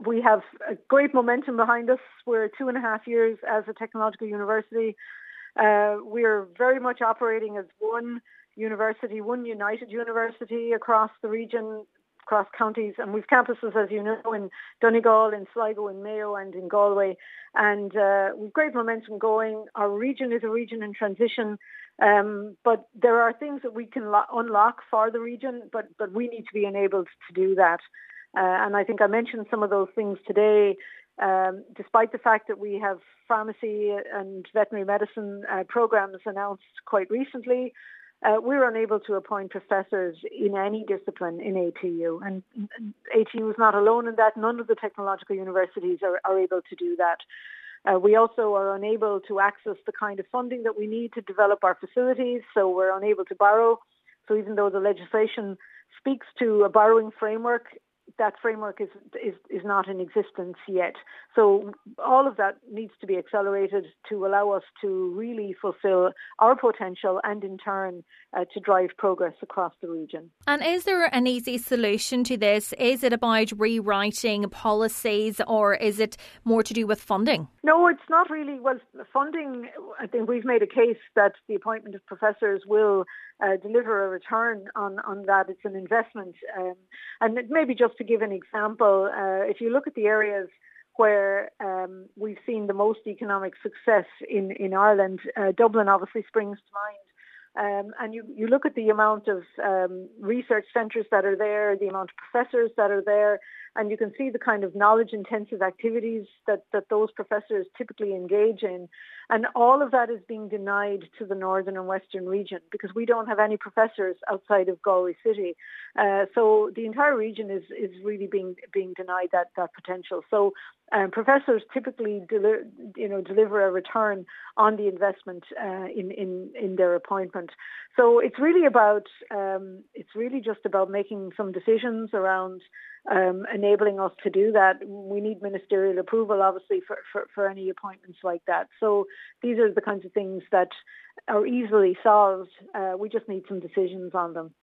We have a great momentum behind us. We're 2.5 years as a technological university. We're very much operating as one university, one united university across the region, across counties, and we've campuses, as you know, in Donegal, in Sligo, in Mayo, and in Galway. And we've great momentum going. Our region is a region in transition, but there are things that we can unlock for the region, but we need to be enabled to do that. And I think I mentioned some of those things today. Despite the fact that we have pharmacy and veterinary medicine programs announced quite recently, we're unable to appoint professors in any discipline in ATU. And ATU is not alone in that. None of the technological universities are able to do that. We also are unable to access the kind of funding that we need to develop our facilities, so we're unable to borrow. So even though the legislation speaks to a borrowing framework, that framework is not in existence yet. So all of that needs to be accelerated to allow us to really fulfill our potential and in turn to drive progress across the region. And is there an easy solution to this? Is it about rewriting policies or is it more to do with funding? No, it's not really. Well, funding, I think we've made a case that the appointment of professors will deliver a return on that. It's an investment. And maybe just to give an example, if you look at the areas where we've seen the most economic success in Ireland, Dublin obviously springs to mind. And you look at the amount of research centres that are there, the amount of professors that are there, and you can see the kind of knowledge-intensive activities that those professors typically engage in. And all of that is being denied to the northern and western region because we don't have any professors outside of Galway City. So the entire region is really being denied that potential. So professors typically deliver a return on the investment in their appointment. So it's really just about making some decisions around enabling us to do that. We need ministerial approval, obviously, for any appointments like that. So these are the kinds of things that are easily solved. We just need some decisions on them.